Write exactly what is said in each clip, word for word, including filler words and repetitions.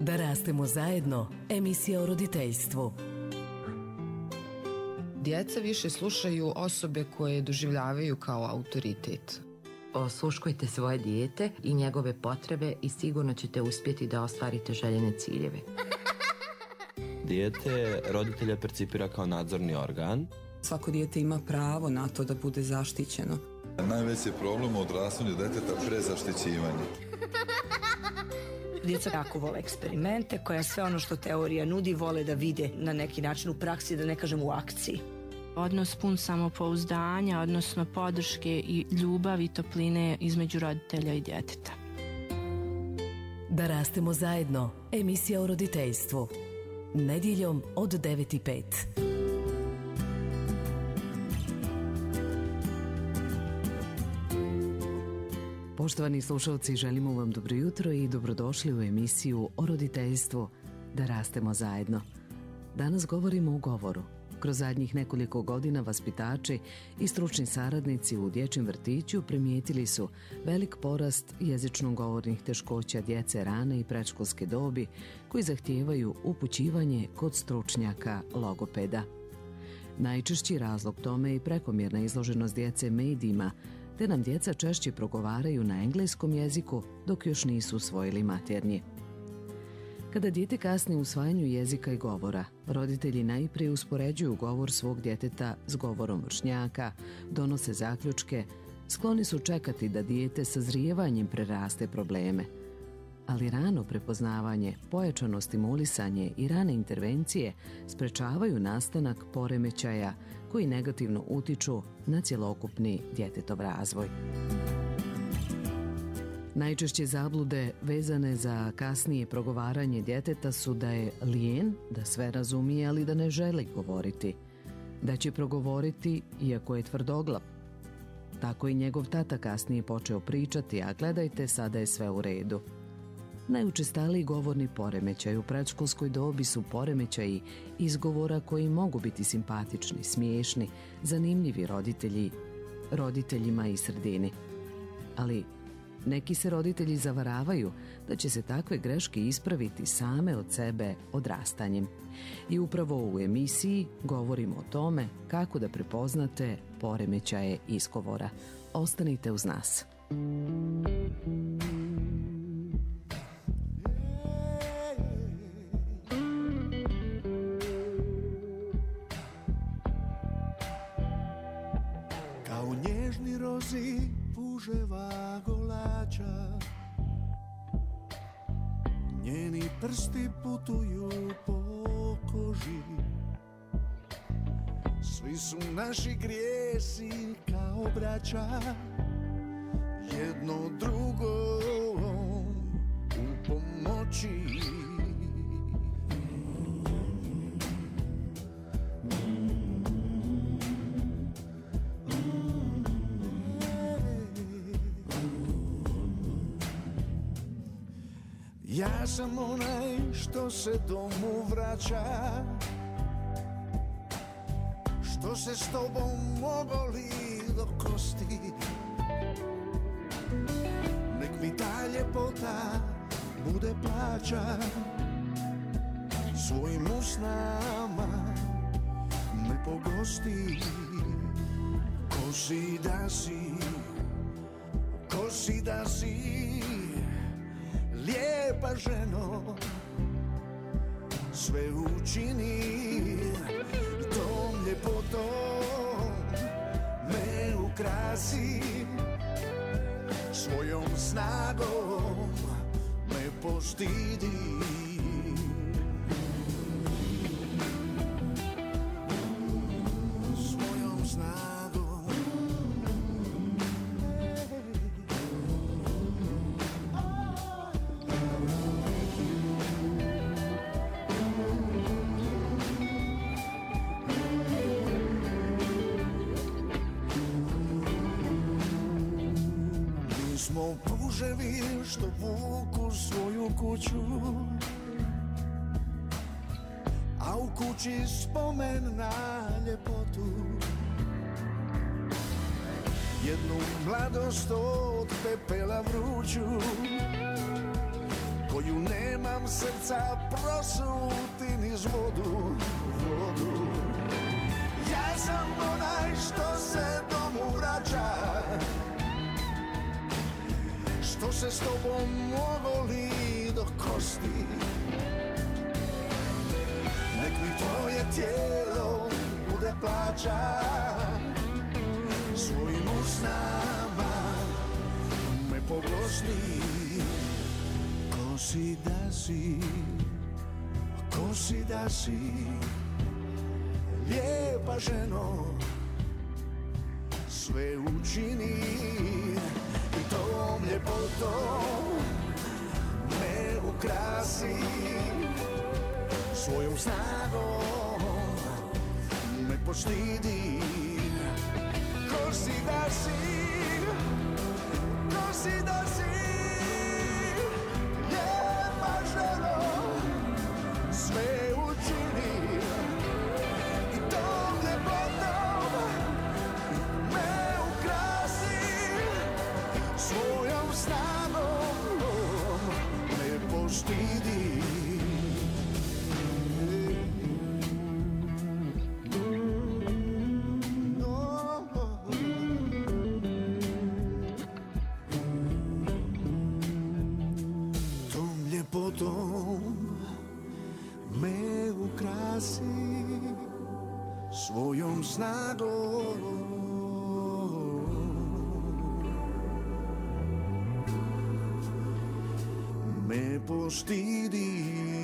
Da rastemo zajedno, emisija o roditeljstvu. Djeca više slušaju osobe koje doživljavaju kao autoritet. Osluškujte svoje dijete i njegove potrebe i sigurno ćete uspjeti da ostvarite željene ciljeve. Dijete roditelja percipira kao nadzorni organ. Svako dijete ima pravo na to da bude zaštićeno. Najveći problem u odrastanju djeteta prezaštićivanje. Djeca jako vole eksperimente, koja sve ono što teorija nudi vole da vide na neki način u praksi, da ne kažem u akciji. Odnos pun samopouzdanja, odnosno podrške i ljubavi i topline između roditelja i djeteta. Da rastemo zajedno, emisija o roditeljstvu. Nedjeljom od devet i pet. Poštovani slušalci, želimo vam dobro jutro i dobrodošli u emisiju o roditeljstvu Da rastemo zajedno. Danas govorimo o govoru. Kroz zadnjih nekoliko godina vaspitači i stručni saradnici u dječjem vrtiću primijetili su velik porast jezično-govornih teškoća djece rane i predškolske dobi koji zahtijevaju upućivanje kod stručnjaka logopeda. Najčešći razlog tome je i prekomjerna izloženost djece medijima, te nam djeca češće progovaraju na engleskom jeziku dok još nisu usvojili maternji. Kada dijete kasni u usvajanju jezika i govora, roditelji najprije uspoređuju govor svog djeteta s govorom vršnjaka, donose zaključke, skloni su čekati da dijete sazrijevanjem preraste probleme. Ali rano prepoznavanje, pojačano stimulisanje i rane intervencije sprečavaju nastanak poremećaja koji negativno utiču na cjelokupni djetetov razvoj. Najčešće zablude vezane za kasnije progovaranje djeteta su da je lijen, da sve razumije, ali da ne želi govoriti, da će progovoriti iako je tvrdoglav. Tako i njegov tata kasnije počeo pričati, a gledajte, sada je sve u redu. Najučestaliji govorni poremećaj u predškolskoj dobi su poremećaji izgovora koji mogu biti simpatični, smiješni, zanimljivi roditelji, roditeljima i sredini. Ali neki se roditelji zavaravaju da će se takve greške ispraviti same od sebe odrastanjem. I upravo u emisiji govorimo o tome kako da prepoznate poremećaje izgovora. Ostanite uz nas. Kao nježni rozi puževa golača, njeni prsti putuju po koži. Svi su naši grijesi kao braća, jedno drugom u pomoći. Ja sam onaj što se domu vraća, što se s tobom ogoli do kosti. Nek mi ta ljepota bude plaća, svojim usnama me pogosti. Ko si da si, ko si da si, lijepa ženo, sve učini tom ljepotom, me ukrasi, svojom snagom me poštidi. Svojom snagom. Smo puževi što vuku svoju kuću, a u kući spomen na ljepotu. Jednu mladost od pepela vruću, koju nemam srca prosuti niz vodu, vodu. Ja sam onaj što se domu vraća, što se s tobom ogoli do kosti. Nek mi tvoje tijelo bude plaća, svojim usnama me pogrozni. Ko si da si, ko si da si, lijepa ženo, sve učini i tom ljepotom me ukrasi, svojom snagom me poštidi. Ko si da si, ko si da si, lijepa ženo, sve učini i tom ljepotom me ukrasi, svojom snagom me poštidi. Potom me ukrasi, svojom snagom me poštidi.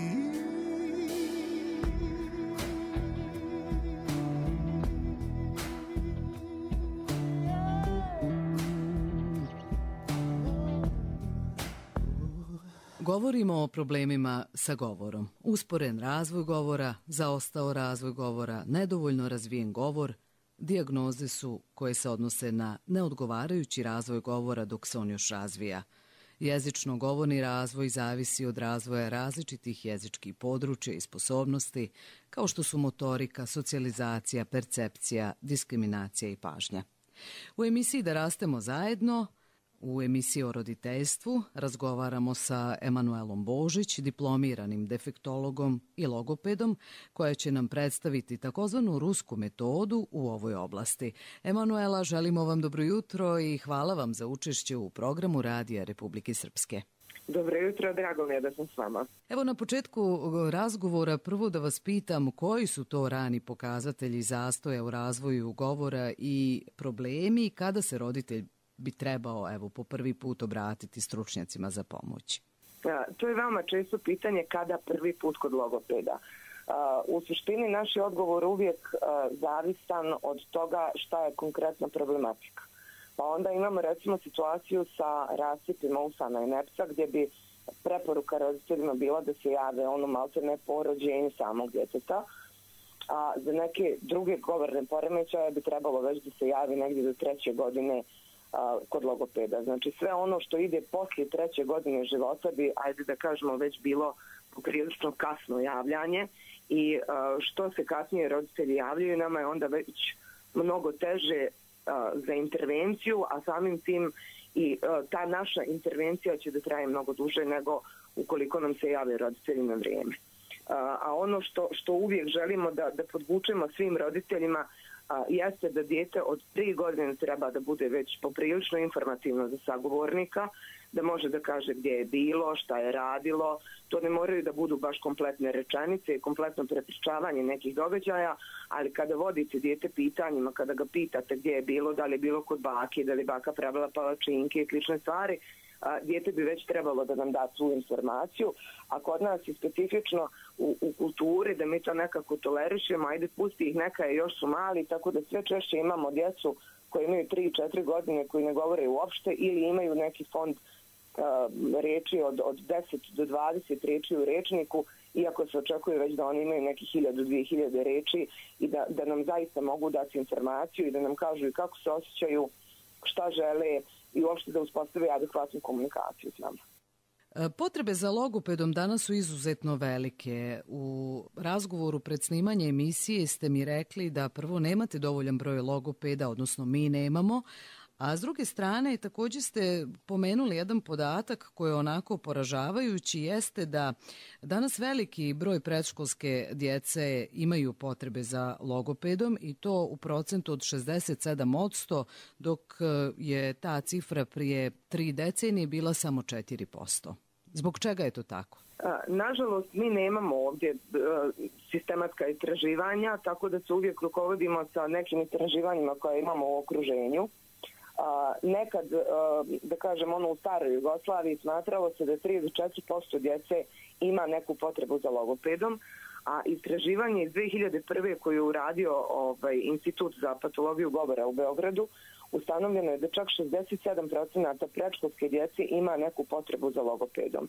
Govorimo o problemima sa govorom. Usporen razvoj govora, zaostao razvoj govora, nedovoljno razvijen govor, dijagnoze su koje se odnose na neodgovarajući razvoj govora dok se on još razvija. Jezično-govorni razvoj zavisi od razvoja različitih jezičkih područja i sposobnosti, kao što su motorika, socijalizacija, percepcija, diskriminacija i pažnja. U emisiji Da rastemo zajedno, u emisiji o roditeljstvu, razgovaramo sa Emanuelom Božić, diplomiranim defektologom i logopedom, koja će nam predstaviti takozvanu rusku metodu u ovoj oblasti. Emanuela, želimo vam dobro jutro i hvala vam za učešće u programu Radija Republike Srpske. Dobro jutro, drago mi je da sam s vama. Evo na početku razgovora prvo da vas pitam koji su to rani pokazatelji zastoja u razvoju govora i problemi kada se roditelj bi trebao evo po prvi put obratiti stručnjacima za pomoć? A, to je veoma često pitanje kada prvi put kod logopeda. A, u suštini naš je odgovor uvijek a, zavisan od toga šta je konkretna problematika. Pa onda imamo recimo situaciju sa rasipima usana i nepsa gdje bi preporuka roditeljima bila da se jave ono malte ne po rođenju samog djeteta, a za neke druge govorne poremećaje bi trebalo već da se javi negdje do treće godine a, kod logopeda. Znači sve ono što ide poslije treće godine života bi, ajde da kažemo, već bilo poprilično kasno javljanje i a, što se kasnije roditelji javljaju, nama je onda već mnogo teže a, za intervenciju, a samim tim i a, ta naša intervencija će da traje mnogo duže nego ukoliko nam se jave roditelji na vrijeme. A, a ono što, što uvijek želimo da, da podvučemo svim roditeljima a, jeste da dijete od tri godine treba da bude već poprilično informativno za sagovornika, da može da kaže gdje je bilo, šta je radilo. To ne moraju da budu baš kompletne rečenice i kompletno prepričavanje nekih događaja, ali kada vodite dijete pitanjima, kada ga pitate gdje je bilo, da li je bilo kod bake, da li baka pravila palačinke i slične stvari, a, dijete bi već trebalo da nam da svu informaciju, a kod nas je specifično u, u kulturi da mi to nekako tolerišemo, ajde pusti ih, neka je, još su mali, tako da sve češće imamo djecu koji imaju tri četiri godine koji ne govore uopšte ili imaju neki fond uh, reči od, od deset do dvadeset reči u rečniku, iako se očekuje već da oni imaju neki hiljadu do dvije hiljade reči i da, da nam zaista mogu dati informaciju i da nam kažu i kako se osjećaju, šta žele i uopšte da uspostave adekvatnu komunikaciju s nama. Potrebe za logopedom danas su izuzetno velike. U razgovoru pred snimanje emisije ste mi rekli da prvo nemate dovoljan broj logopeda, odnosno mi nemamo, A s druge strane, također ste pomenuli jedan podatak koji je onako poražavajući, jeste da danas veliki broj predškolske djece imaju potrebe za logopedom i to u procentu od šezdeset sedam posto, dok je ta cifra prije tri decenije bila samo četiri posto. Zbog čega je to tako? Nažalost, mi nemamo ovdje sistematska istraživanja, tako da se uvijek rukovodimo sa nekim istraživanjima koje imamo u okruženju. Nekad, da kažem, ono u staroj Jugoslaviji smatralo se da tri do četiri posto djece ima neku potrebu za logopedom, a istraživanje iz dve hiljade prve koje je uradio ovaj, Institut za patologiju govora u Beogradu, ustanovljeno je da čak šezdeset sedam posto predškolske djece ima neku potrebu za logopedom.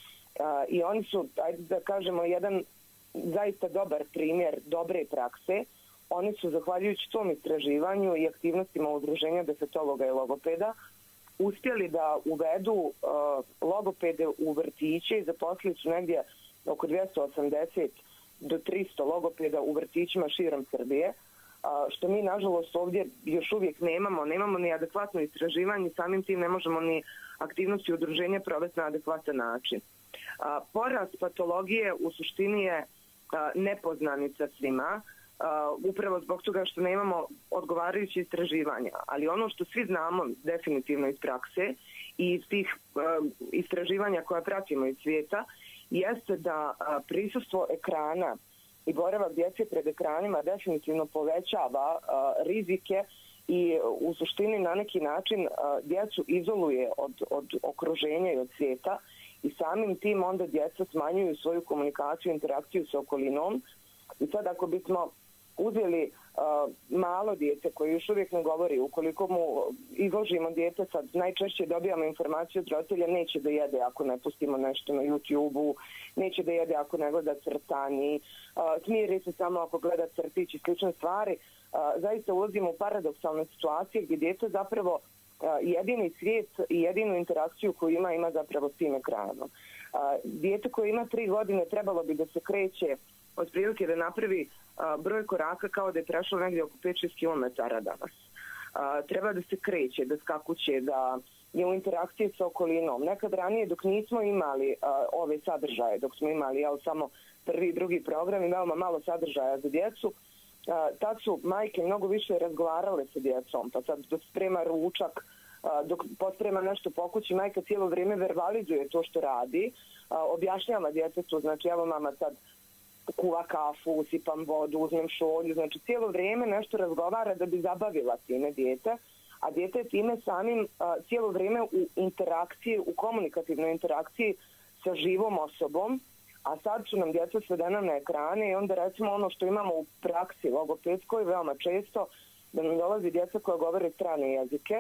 A, I oni su, ajde da kažemo, jedan zaista dobar primjer dobre prakse. Oni su, zahvaljujući tom istraživanju i aktivnostima udruženja defektologa i logopeda, uspjeli da uvedu uh, logopede u vrtiće i zaposlili su negdje oko dvjesto osamdeset do tristo logopeda u vrtićima širom Srbije, uh, što mi nažalost ovdje još uvijek nemamo. Nemamo ni adekvatno istraživanje, samim tim ne možemo ni aktivnosti udruženja provesti na adekvatan način. Uh, porast patologije u suštini je uh, nepoznanica svima, Uh, upravo zbog toga što nemamo odgovarajuće istraživanja. Ali ono što svi znamo definitivno iz prakse i iz tih uh, istraživanja koja pratimo iz svijeta jeste da uh, prisustvo ekrana i boravak djece pred ekranima definitivno povećava uh, rizike i uh, u suštini na neki način uh, djecu izoluje od, od okruženja i od svijeta i samim tim onda djeca smanjuju svoju komunikaciju i interakciju sa okolinom. I sad ako bismo uzeli uh, malo dijete koje još uvijek ne govori, ukoliko mu izložimo dijete, sad najčešće dobijamo informaciju od roditelja, neće da jede ako ne pustimo nešto na YouTube-u, neće da jede ako ne gleda crtani, uh, smiri se samo ako gleda crtić i slične stvari. Uh, zaista ulazimo u paradoksalne situacije gdje dijete zapravo uh, jedini svijet i jedinu interakciju koju ima, ima zapravo s tim ekranom. Uh, dijete koje ima tri godine trebalo bi da se kreće otprilike da napravi a, broj koraka kao da je prešlo negdje oko pet do šest kilometara danas. A, treba da se kreće, da skakuće, da je u interakciji sa okolinom. Nekad ranije dok nismo imali a, ove sadržaje, dok smo imali jel, samo prvi i drugi program i veoma malo sadržaja za djecu, a, tad su majke mnogo više razgovarale sa djecom. Pa sad dok sprema ručak, a, dok posprema nešto po kući, majka cijelo vrijeme verbalizuje to što radi, a, objašnjava djetetu, znači evo mama sad kuva kafu, usipam vodu, uzmem šolju, znači cijelo vrijeme nešto razgovara da bi zabavila time dijete, a dijete je time samim a, cijelo vrijeme u interakciji, u komunikativnoj interakciji sa živom osobom, a sad su nam djeca svedena na ekrane i onda recimo ono što imamo u praksi logopedskoj veoma često, da nam dolazi djeca koja govore strane jezike,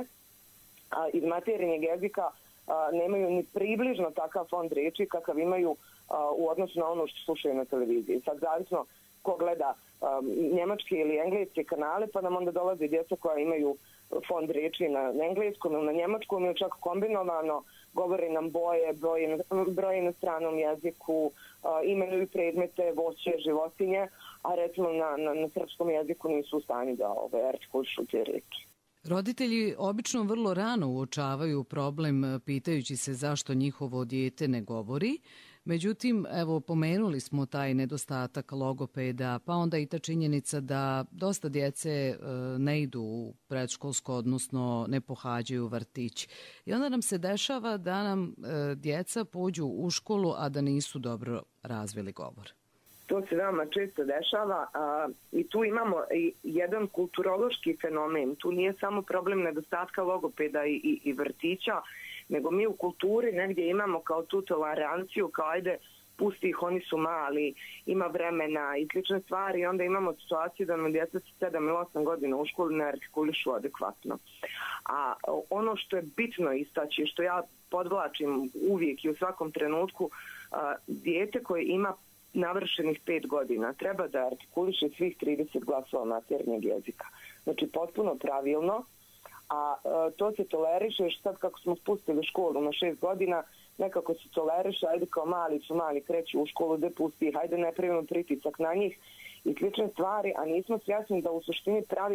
a iz materinjeg jezika a, nemaju ni približno takav fond riječi kakav imaju u odnosu na ono što slušaju na televiziji. Sad zavisno ko gleda um, njemačke ili engleske kanale, pa nam onda dolaze djeca koja imaju fond riječi na, na engleskom ili na njemačkom ili čak kombinovano, govore nam boje, broje, broje na stranom jeziku, uh, imenuju predmete, voće, životinje, a recimo na, na, na srpskom jeziku nisu u stanju da ove artikulišu te riječi. Roditelji obično vrlo rano uočavaju problem pitajući se zašto njihovo dijete ne govori. Međutim, evo, pomenuli smo taj nedostatak logopeda, pa onda i ta činjenica da dosta djece e, ne idu u predškolsko, odnosno ne pohađaju vrtić. I onda nam se dešava da nam e, djeca pođu u školu, a da nisu dobro razvili govor. To se veoma često dešava a, i tu imamo i jedan kulturološki fenomen. Tu nije samo problem nedostatka logopeda i, i, i vrtića, nego mi u kulturi negdje imamo kao tu toleranciju, kao ajde, pusti ih, oni su mali, ima vremena i slične stvari i onda imamo situaciju da nam djeca sa sedam ili osam godina u školi ne artikulišu adekvatno. A ono što je bitno istaći, što ja podvlačim uvijek i u svakom trenutku, a, dijete koje ima navršenih pet godina treba da artikuliše svih trideset glasova maternjeg jezika. Znači potpuno pravilno, a e, to se toleriše još sad kako smo spustili školu na šest godina, nekako se toleriše, ajde kao mali su mali, kreću u školu, da pusti ih, ajde ne pravimo pritisak na njih i slične stvari, a nismo svjesni da u suštini pravimo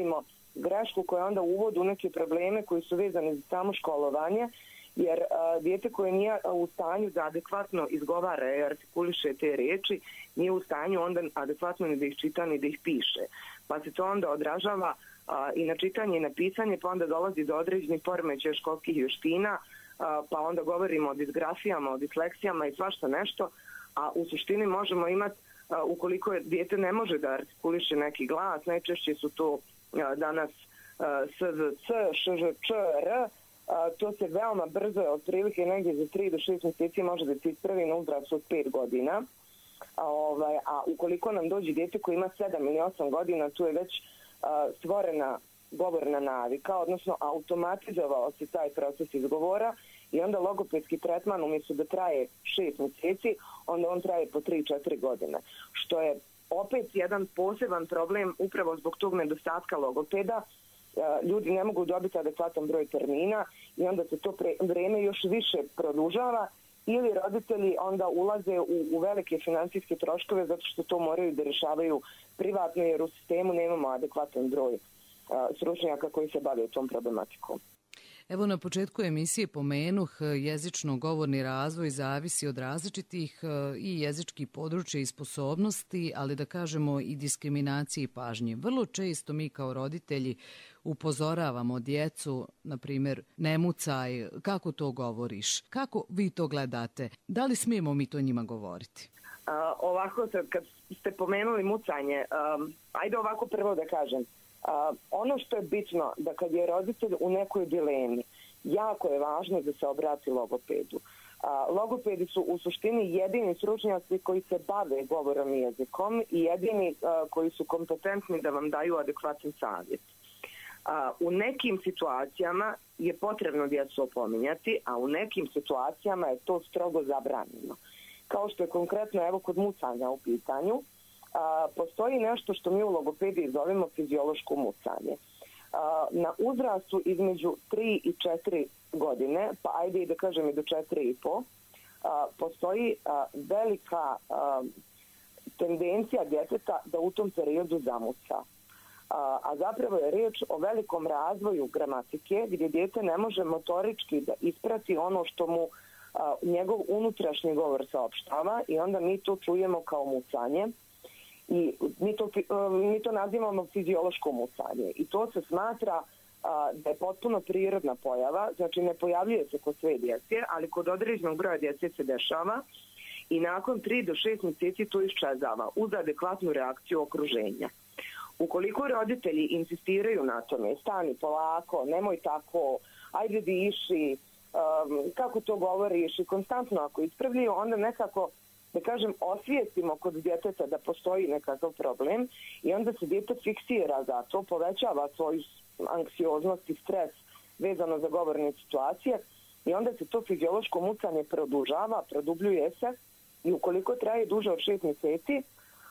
grešku koja onda uvodi u neke probleme koji su vezani za samo školovanje, jer a, dijete koje nije u stanju da adekvatno izgovara i artikuliše te riječi, nije u stanju onda adekvatno ni da ih čita ni da ih piše. Pa se to onda odražava a, i na čitanje i na pisanje, pa onda dolazi do određenih poremećaja školskih vještina, a, pa onda govorimo o disgrafijama, o disleksijama i svašta nešto, a u suštini možemo imati, a, ukoliko dijete ne može da artikuliše neki glas, najčešće su to a, danas a, S Z C, Š Ž Č R, a, to se veoma brzo, otprilike negdje za tri do šest mjeseci može da se ispravi na uzrastu od pet godina. A, ovaj, a ukoliko nam dođe dijete koji ima sedam ili osam godina, tu je već a, stvorena govorna navika, odnosno automatizovao se taj proces izgovora i onda logopedski tretman umjesto da traje šest mjeseci, onda on traje po tri do četiri godine, što je opet jedan poseban problem upravo zbog tog nedostatka logopeda. Ljudi ne mogu dobiti adekvatan broj termina i onda se to pre, vreme još više produžava, ili roditelji onda ulaze u, u velike financijske troškove zato što to moraju da rješavaju privatno, jer u sistemu nemamo adekvatan broj a, stručnjaka koji se bave tom problematikom. Evo, na početku emisije pomenuh jezično-govorni razvoj zavisi od različitih i jezičkih područja i sposobnosti, ali da kažemo i diskriminacije i pažnje. Vrlo često mi kao roditelji upozoravamo djecu, na primjer, ne mucaj, kako to govoriš, kako vi to gledate, da li smijemo mi to njima govoriti? A, ovako, kad ste pomenuli mucanje, um, ajde ovako prvo da kažem. Uh, ono što je bitno, da kad je roditelj u nekoj dilemi, jako je važno da se obrati logopedu. Uh, logopedi su u suštini jedini stručnjaci koji se bave govorom i jezikom i jedini uh, koji su kompetentni da vam daju adekvatan savjet. Uh, u nekim situacijama je potrebno djecu opominjati, a u nekim situacijama je to strogo zabranjeno. Kao što je konkretno evo kod mucanja u pitanju, A, postoji nešto što mi u logopediji zovemo fiziološko mucanje. A, na uzrastu između tri i četiri godine, pa ajde i da kažem i do četiri i po, a, postoji a, velika a, tendencija djeteta da u tom periodu zamuca. A, a zapravo je riječ o velikom razvoju gramatike gdje dijete ne može motorički da isprati ono što mu a, njegov unutrašnji govor saopštava i onda mi to čujemo kao mucanje. I mi to, mi to nazivamo fiziološko mucanje i to se smatra a, da je potpuno prirodna pojava, znači ne pojavljuje se kod sve djece, ali kod određenog broja djece se dešava i nakon tri do šest mjeseci to iščezava uz adekvatnu reakciju okruženja. Ukoliko roditelji insistiraju na tome, stani polako, nemoj tako, ajde diši, um, kako to govoriš i konstantno ako ispravljaju, onda nekako, da kažem, osvijestimo kod djeteta da postoji nekakav problem i onda se djete fiksira za to, povećava svoju anksioznost i stres vezano za govorne situacije i onda se to fiziološko mucanje produžava, produbljuje se i ukoliko traje duže od šest mjeseci,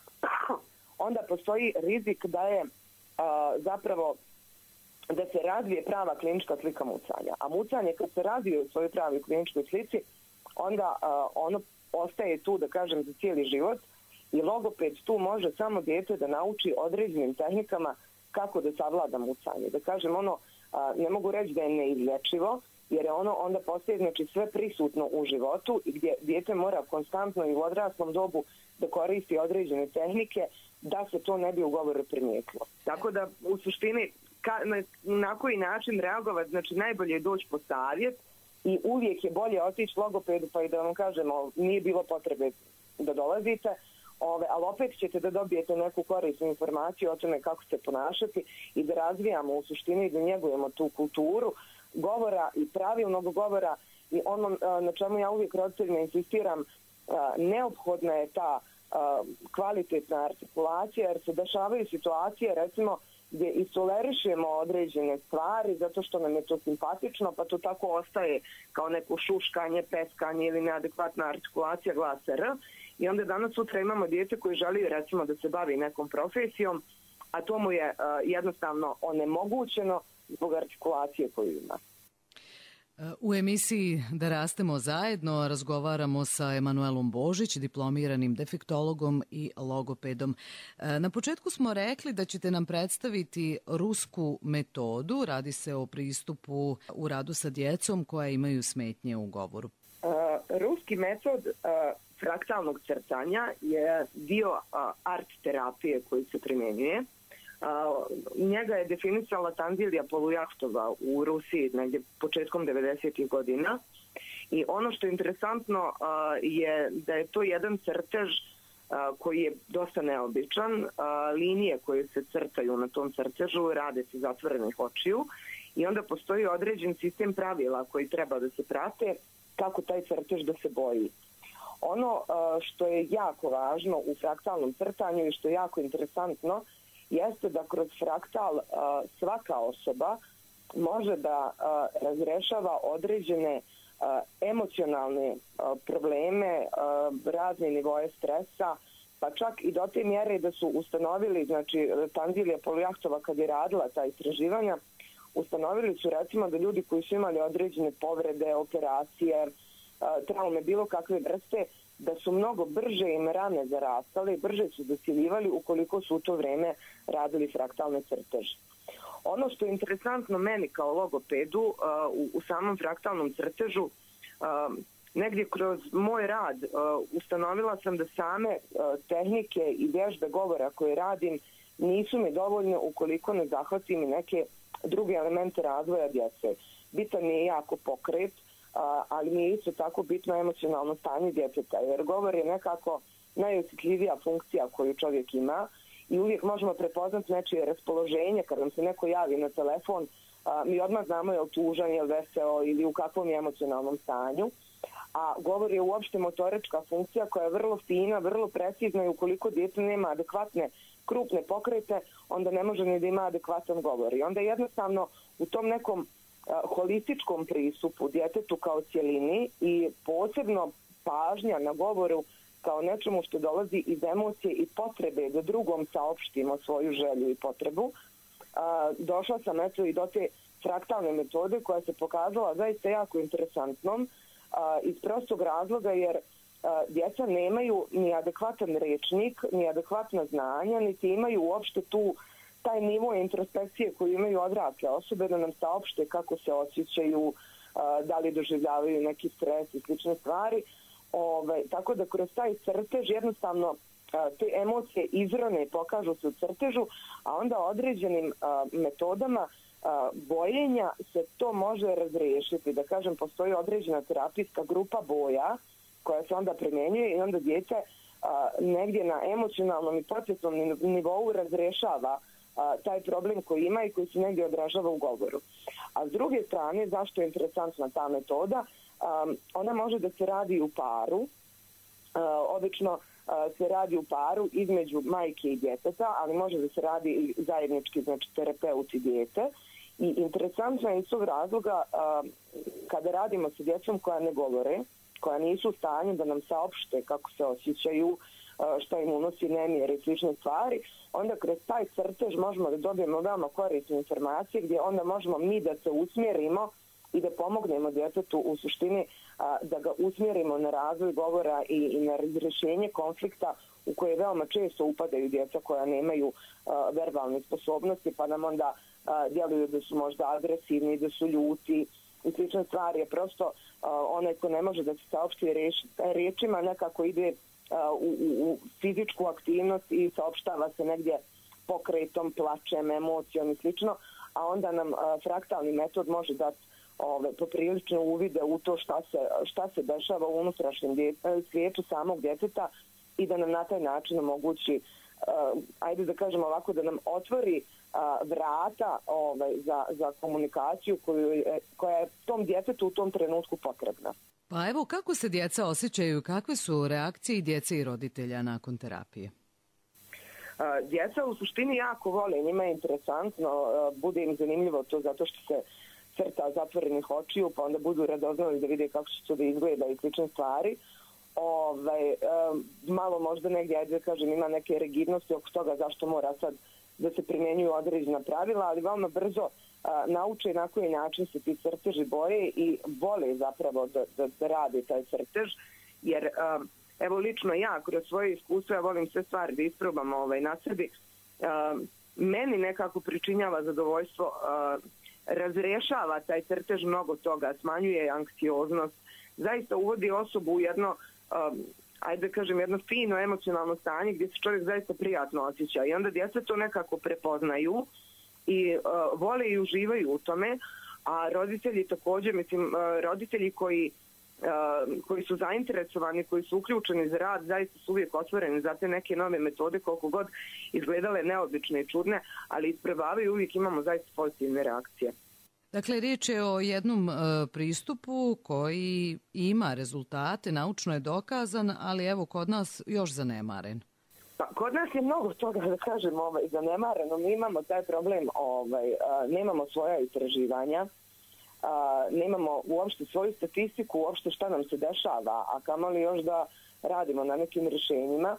onda postoji rizik da je a, zapravo da se razvije prava klinička slika mucanja. A mucanje kad se razvije u svojoj pravi kliničkoj slici, onda a, ono ostaje tu, da kažem, za cijeli život i logoped tu može samo dijete da nauči određenim tehnikama kako da savlada mucanje. Da kažem, ono, a, ne mogu reći da je neizlječivo, jer je ono onda postaje, znači, sve prisutno u životu i gdje dijete mora konstantno i u odraslom dobu da koristi određene tehnike da se to ne bi u govoru primijetilo. Tako da, u suštini, ka, na, na koji način reagovati, znači, najbolje je doći po savjet i uvijek je bolje otići logopedu pa i da vam kažemo nije bilo potrebe da dolazite, ove, ali opet ćete da dobijete neku korisnu informaciju o tome kako se ponašati i da razvijamo u suštini i da njegujemo tu kulturu govora i pravilnog govora i ono na čemu ja uvijek roditeljima insistiram, neophodna je ta kvalitetna artikulacija jer se dešavaju situacije recimo gdje istolerišemo određene stvari zato što nam je to simpatično, pa to tako ostaje kao neko šuškanje, peskanje ili neadekvatna artikulacija glasa R. I onda danas sutra imamo dijete koji želi recimo da se bavi nekom profesijom, a to mu je uh, jednostavno onemogućeno zbog artikulacije koju ima. U emisiji Da rastemo zajedno razgovaramo sa Emanuelom Božić, diplomiranim defektologom i logopedom. Na početku smo rekli da ćete nam predstaviti rusku metodu. Radi se o pristupu u radu sa djecom koja imaju smetnje u govoru. Uh, ruski metod uh, fraktalnog crtanja je dio uh, art terapije koji se primjenjuje. Uh, njega je definisala Tanzilija Polujahtova u Rusiji negdje početkom devedesetih godina i ono što je interesantno uh, je da je to jedan crtež uh, koji je dosta neobičan. Uh, linije koje se crtaju na tom crtežu rade se zatvorenih očiju i onda postoji određen sistem pravila koji treba da se prate kako taj crtež da se boji. Ono uh, što je jako važno u fraktalnom crtanju i što je jako interesantno jeste da kroz fraktal uh, svaka osoba može da uh, razrešava određene uh, emocionalne uh, probleme, uh, razne nivoje stresa, pa čak i do te mjere da su ustanovili, znači Tanzilija Polujahtova kad je radila ta istraživanja, ustanovili su recimo da ljudi koji su imali određene povrede, operacije, uh, traume, bilo kakve vrste, da su mnogo brže im rane zarastale i brže su dosiljivali ukoliko su u to vreme radili fraktalne crteže. Ono što je interesantno meni kao logopedu uh, u, u samom fraktalnom crtežu, uh, negdje kroz moj rad uh, ustanovila sam da same uh, tehnike i vježbe govora koje radim nisu mi dovoljne ukoliko ne zahvatim i neke druge elemente razvoja djece. Bitan je jako pokret, A, ali mi je isto tako bitno emocionalno stanje djeteta, jer govor je nekako najosjetljivija funkcija koju čovjek ima i uvijek možemo prepoznati nečije raspoloženje. Kad nam se neko javi na telefon, a, mi odmah znamo je li tužan, je li veseo ili u kakvom je emocionalnom stanju. A govor je uopšte motorička funkcija koja je vrlo fina, vrlo precizna i ukoliko djete nema adekvatne krupne pokrete, onda ne može ni da ima adekvatan govor. I onda jednostavno u tom nekom holističkom pristupu djetetu kao cjelini i posebno pažnja na govoru kao nečemu što dolazi iz emocije i potrebe da drugom saopštimo svoju želju i potrebu. Došla sam eto i do te fraktalne metode koja se pokazala zaista jako interesantnom iz prostog razloga jer djeca nemaju ni adekvatan rečnik, ni adekvatna znanja, niti imaju uopšte tu taj nivo introspekcije koju imaju odrasle osobe da nam saopšte kako se osjećaju, da li doživljavaju neki stres i slične stvari. Ove, tako da kroz taj crtež jednostavno te emocije izrone i pokažu se u crtežu, a onda određenim metodama bojenja se to može razriješiti. Da kažem, postoji određena terapijska grupa boja koja se onda primjenjuje i onda djete negdje na emocionalnom i podsjetnom nivou razrješava taj problem koji ima i koji se negdje odražava u govoru. A s druge strane, zašto je interesantna ta metoda? Um, ona može da se radi u paru. Uh, obično uh, se radi u paru između majke i djeteta, ali može da se radi i zajednički, znači terapeut i dijete. I interesantno je iz tog razloga uh, kada radimo sa djecom koja ne govore, koja nisu u stanju da nam saopšte kako se osjećaju, što im unosi nemjer i slične stvari, onda kroz taj crtež možemo da dobijemo veoma korisne informacije gdje onda možemo mi da se usmjerimo i da pomognemo djetetu u suštini da ga usmjerimo na razvoj govora i, i na razrješenje konflikta u koje veoma često upadaju djeca koja nemaju a, verbalne sposobnosti pa nam onda a, djeluju da su možda agresivni, da su ljuti i slične stvari. Je prosto a, onaj ko ne može da se saopšti reč, rečima nekako ide U, u, u fizičku aktivnost i saopštava se negdje pokretom, plačem, emocijom i slično, a onda nam a, fraktalni metod može dati ove, poprilično uvide u to šta se, šta se dešava u unutrašnjem dje, svijetu samog djeteta i da nam na taj način omogući, a, ajde da kažemo ovako, da nam otvori a, vrata ove, za, za komunikaciju koju je, koja je tom djetetu u tom trenutku potrebna. Pa evo, kako se djeca osjećaju, kakve su reakcije djece i roditelja nakon terapije? Djeca u suštini jako vole, njima je interesantno, bude im zanimljivo to zato što se crta zatvorenih očiju, pa onda budu radoznali da vide kako će to da izgleda i slične stvari. Ove, malo možda negdje, ajde da kažem, ima neke rigidnosti oko toga zašto mora sad da se primjenjuju određena pravila, ali veoma brzo a, nauče na koji način se ti crteži boje i vole zapravo da, da, da rade taj crtež, jer a, evo lično ja kroz svoje iskustvo ja volim sve stvari da isprobam ovaj, na sebi. A, meni nekako pričinjava zadovoljstvo, a, razrešava taj crtež mnogo toga, smanjuje anksioznost, zaista uvodi osobu u jedno, a, ajde da kažem, jedno fino emocionalno stanje gdje se čovjek zaista prijatno osjeća i onda djeca to nekako prepoznaju i uh, vole i uživaju u tome, a roditelji također, mislim, uh, roditelji koji, uh, koji su zainteresovani, koji su uključeni za rad, zaista su uvijek otvoreni za te neke nove metode, koliko god izgledale neobične i čudne, ali isprobavaju, uvijek imamo zaista pozitivne reakcije. Dakle, riječ je o jednom e, pristupu koji ima rezultate, naučno je dokazan, ali evo kod nas još zanemaren. Pa, kod nas je mnogo toga, da kažem, ovaj, zanemareno. Mi imamo taj problem, ovaj, a, nemamo svoja istraživanja, a, nemamo uopšte svoju statistiku, uopšte šta nam se dešava, a kamoli još da radimo na nekim rješenjima.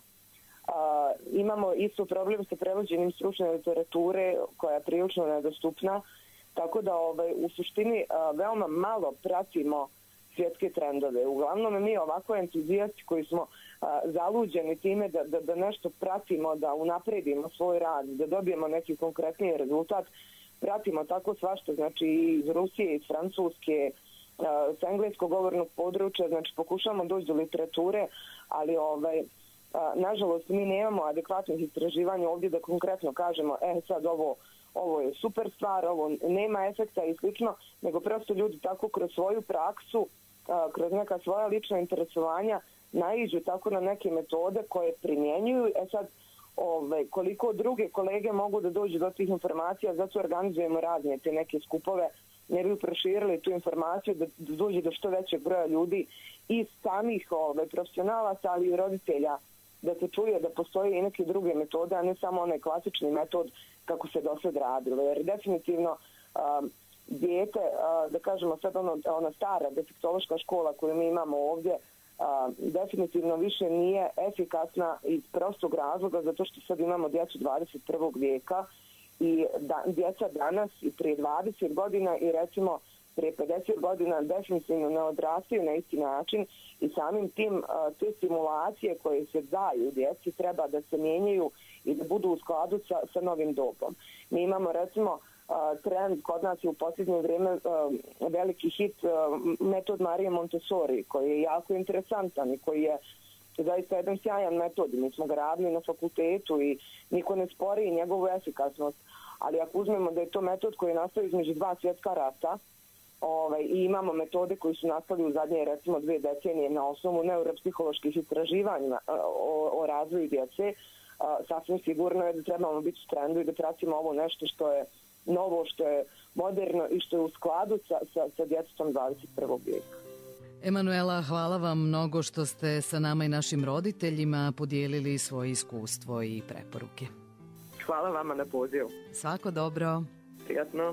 A, imamo isto problem sa prevođenjem stručne literature koja je prilično nedostupna, tako da ovaj, u suštini a, veoma malo pratimo svjetske trendove. Uglavnom mi ovako entuzijasti koji smo a, zaluđeni time da, da, da nešto pratimo, da unapredimo svoj rad, da dobijemo neki konkretniji rezultat, pratimo tako svašta, znači iz Rusije, iz Francuske, a, s engleskog govornog područja, znači pokušamo doći do literature, ali ovaj, a, nažalost mi nemamo adekvatnih istraživanja ovdje da konkretno kažemo, e sad ovo ovo je super stvar, ovo nema efekta i slično, nego prosto ljudi tako kroz svoju praksu, kroz neka svoja lična interesovanja naiđu tako na neke metode koje primjenjuju. E sad, ovaj, koliko druge kolege mogu da dođu do tih informacija, zato organizujemo razne te neke skupove, ne bi proširili tu informaciju da dođe do što većeg broja ljudi i samih ovaj, profesionalaca, ali i roditelja, da se čuje da postoje i neke druge metode, a ne samo onaj klasični metod kako se do sad radilo. Jer definitivno um, dijete, uh, da kažemo sad ono, ona stara defektološka škola koju mi imamo ovdje, uh, definitivno više nije efikasna iz prostog razloga, zato što sad imamo djecu dvadeset prvog vijeka i da, djeca danas i prije dvadeset godina i recimo prije pedeset godina definitivno ne odrastaju na isti način i samim tim te stimulacije koje se daju djeci treba da se mijenjaju i da budu u skladu sa, sa novim dobom. Mi imamo recimo trend, kod nas je u posljednje vrijeme veliki hit metod Marije Montessori koji je jako interesantan i koji je zaista jedan sjajan metod. Mi smo ga radili na fakultetu i niko ne spori njegovu efikasnost, ali ako uzmemo da je to metod koji je nastao između dva svjetska rata, Ovaj, i imamo metode koji su nastali u zadnje recimo dvije decenije na osnovu neuropsiholoških istraživanja o, o razvoju djece, a, sasvim sigurno je da trebamo biti u trendu i da pratimo ovo nešto što je novo, što je moderno i što je u skladu sa, sa, sa djetetom dvadeset prvog vijeka. Emanuela, hvala vam mnogo što ste sa nama i našim roditeljima podijelili svoje iskustvo i preporuke. Hvala vama na pozivu. Svako dobro. Prijatno.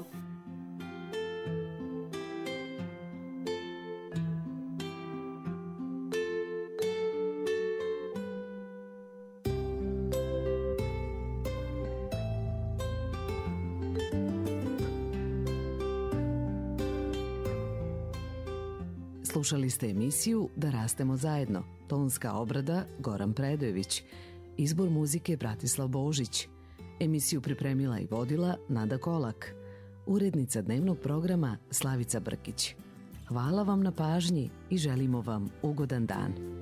Slušali ste emisiju Da rastemo zajedno. Tonska obrada Goran Predojević. Izbor muzike Bratislav Božić. Emisiju pripremila i vodila Nada Kolak. Urednica dnevnog programa Slavica Brkić. Hvala vam na pažnji i želimo vam ugodan dan.